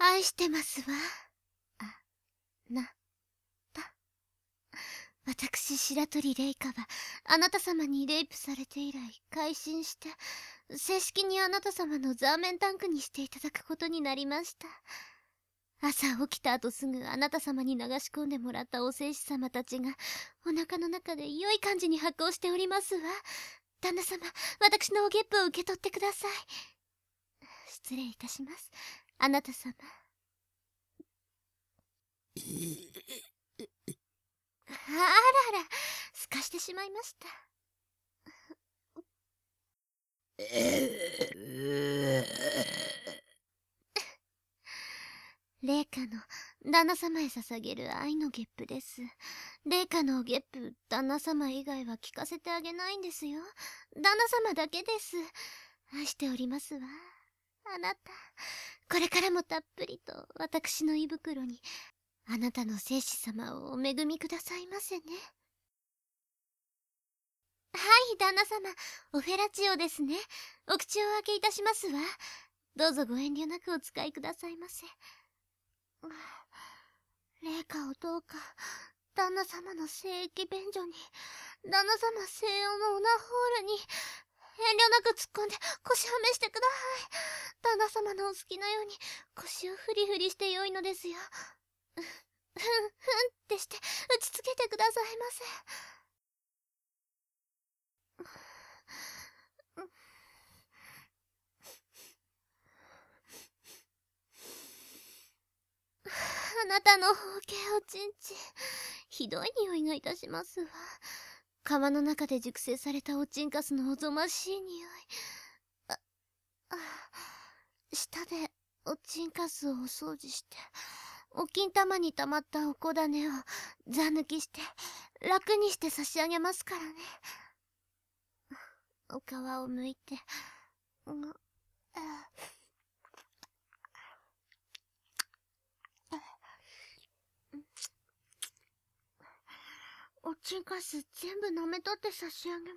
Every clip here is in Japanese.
愛してますわ。なた。私、白鳥レイカは、あなた様にレイプされて以来、改心して、正式にあなた様のザーメンタンクにしていただくことになりました。朝起きた後すぐあなた様に流し込んでもらったお聖子様たちが、お腹の中で良い感じに発酵しておりますわ。旦那様、私のおゲップを受け取ってください。失礼いたします。あなた様。あらら、すかしてしまいました。麗華の旦那様へ捧げる愛のゲップです。麗華のゲップ、旦那様以外は聞かせてあげないんですよ。旦那様だけです。愛しておりますわ。あなた、これからもたっぷりと私の胃袋に、あなたの聖子様をお恵みくださいませね。はい、旦那様、オフェラチオですね。お口をお開けいたしますわ。どうぞご遠慮なくお使いくださいませ。麗華をどうか、旦那様の聖域便所に、旦那様西洋のオナホールに、遠慮なく突っ込んで腰を召してください。旦那様のお好きなように腰をフリフリしてよいのですよ。ふんってして打ちつけてくださいませ。あなたの包茎おちんちん、ひどい匂いがいたしますわ。川の中で熟成されたおちんかすのおぞましい匂い。舌でおちんかすをお掃除して、お金玉に溜まったおこ種をざ抜きして楽にして差し上げますからね。お皮をむいて、おちんかす全部舐めとって差し上げます。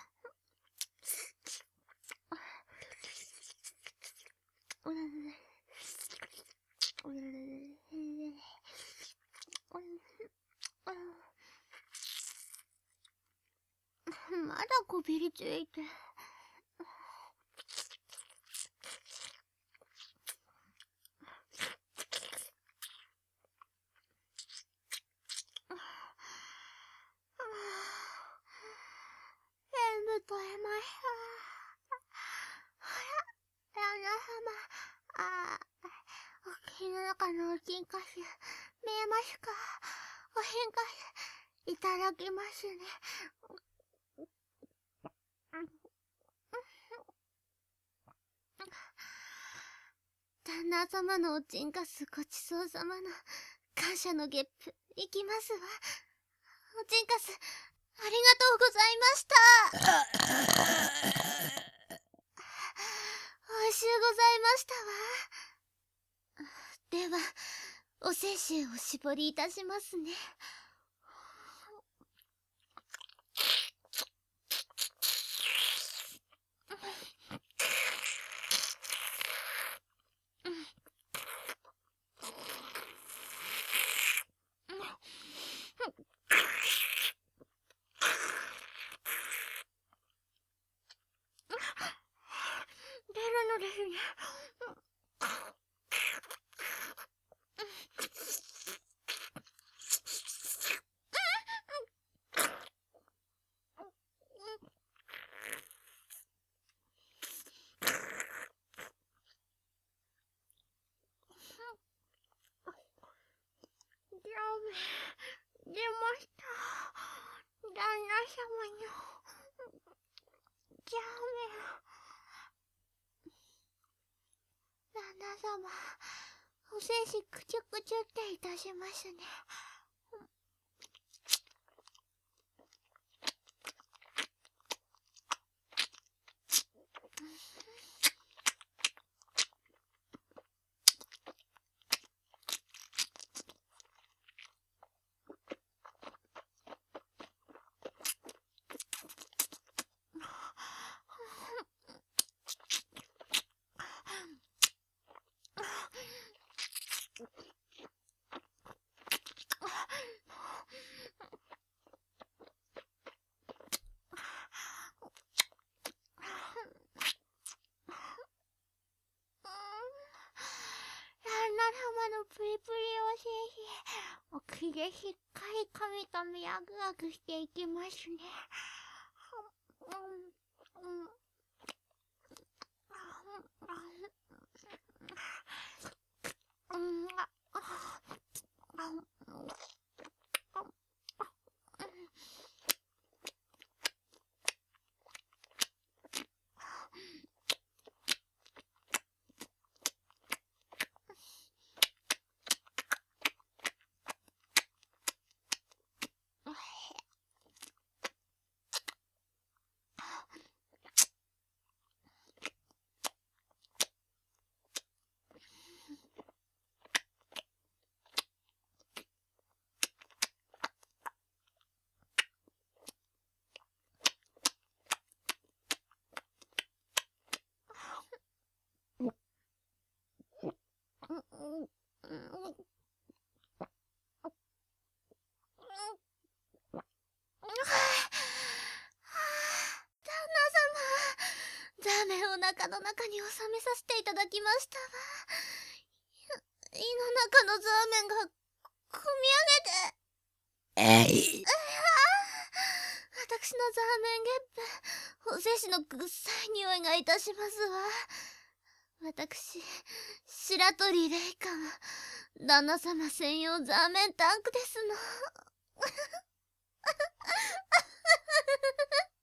まだこびりついて。眠とえました。あら、旦那様。お口の中のおちんかす、見えますか？お変化す、いただきますね。旦那様のおちんかすごちそうさまの感謝のゲップ、いきますわ。おちんかす、ありがとうございました。おいしゅうございましたわ。では、お精子をお絞りいたしますね。出るのですね。出ました。旦那様のジャーメン。旦那様、お精子くちゅくちゅっていたしますね。 旦那様のプリプリお精子、お口でしっかり噛み噛みアグアグしていきますね。ザーメンをお腹の中に収めさせていただきましたわ。胃の中のザーメンがこみ上げて。私のザーメンゲップ、お精子のぐっさい匂いがいたしますわ。私、白鳥レイカは、旦那様専用ザーメンタンクですの。